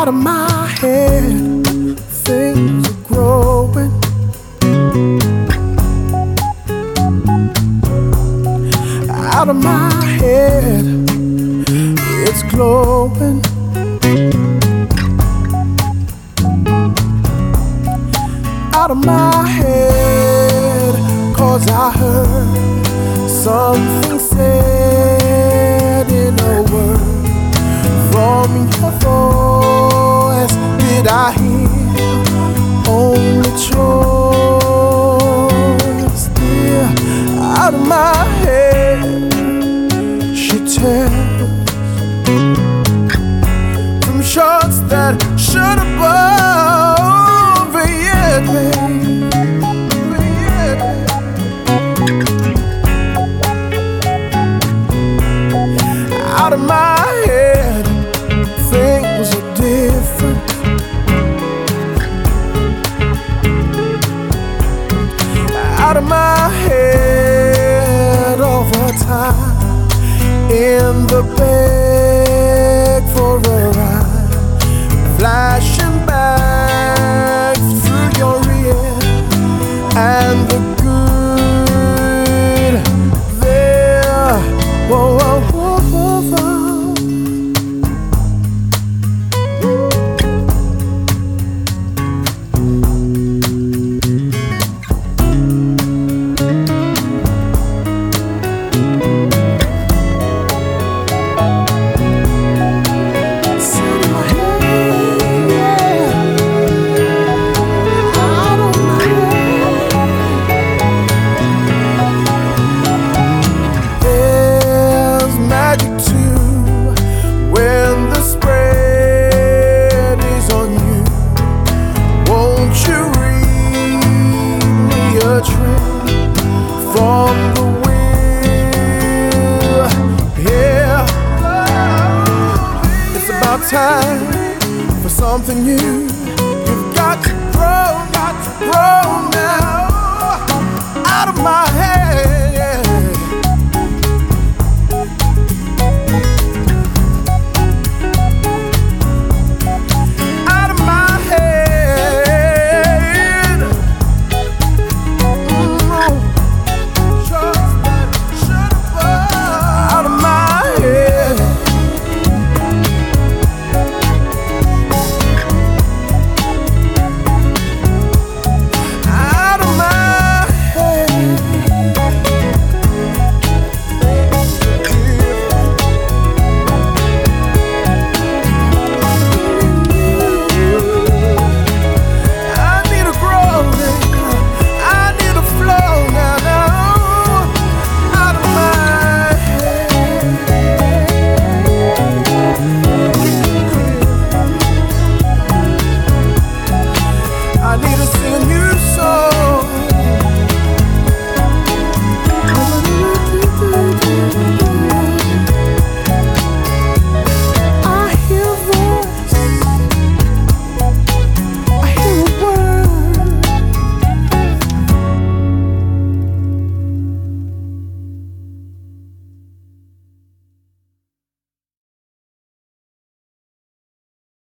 Out of my head, things are growing. Out of my head, it's glowing. Out of my head, 'cause I heard something said in a word from your voice. Did I hear only choice? Dear, out of my head, she tells from shots that should have both yet made. Out of my head, things are different. Out of my head, over time, in the beg for a ride, flashing back through your ear, and the good there. Whoa, whoa, whoa, whoa, whoa. From the will, yeah. It's about time for something new. You've got to grow now. Out of my head.